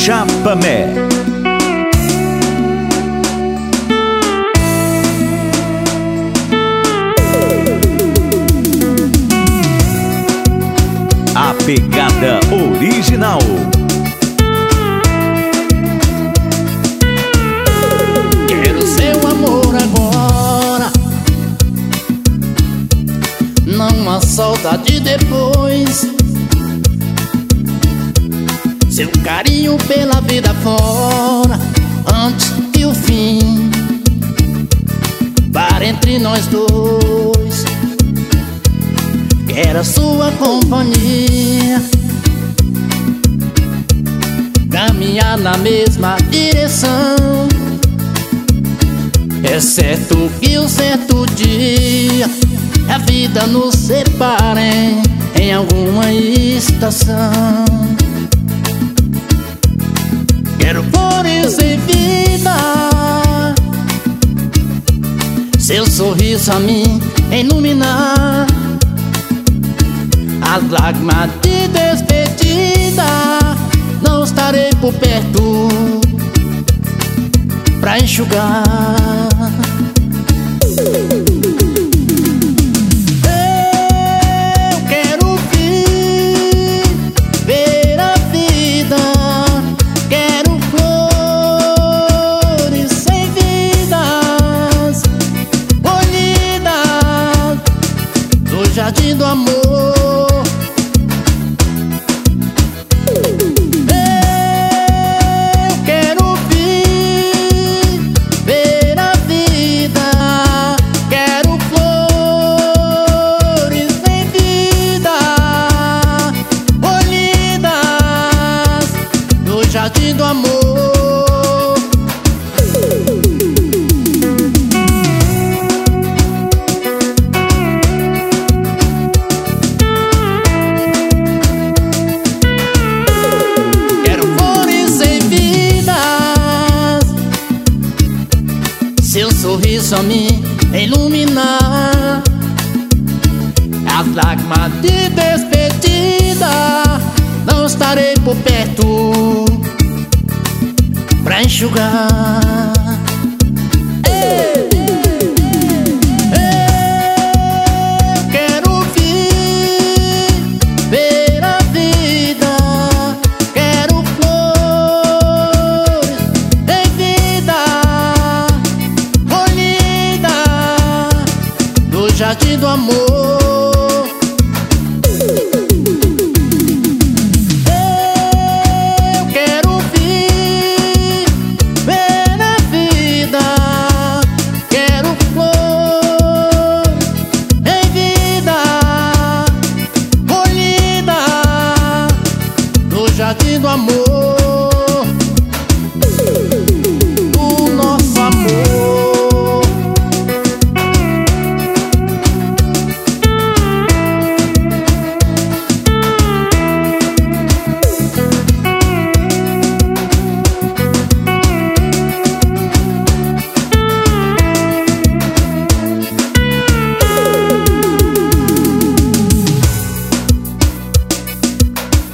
Chapamé. A pegada original. Quero seu amor agora, não há saudade depois. Seu carinho pela vida fora, antes que o fim para entre nós dois. Quero a sua companhia, caminhar na mesma direção. É certo que um certo dia a vida nos separe em alguma estação. Quero flores em vida, seu sorriso a mim iluminar. As lágrimas de despedida, não estarei por perto pra enxugar. Eu quero ver a vida, quero flores sem vidas, colhidas do jardim do amor. Jardim do amor. Quero flores em vidas, seu sorriso a me iluminar. As lágrimas de despedida, não estarei por perto pra enxugar.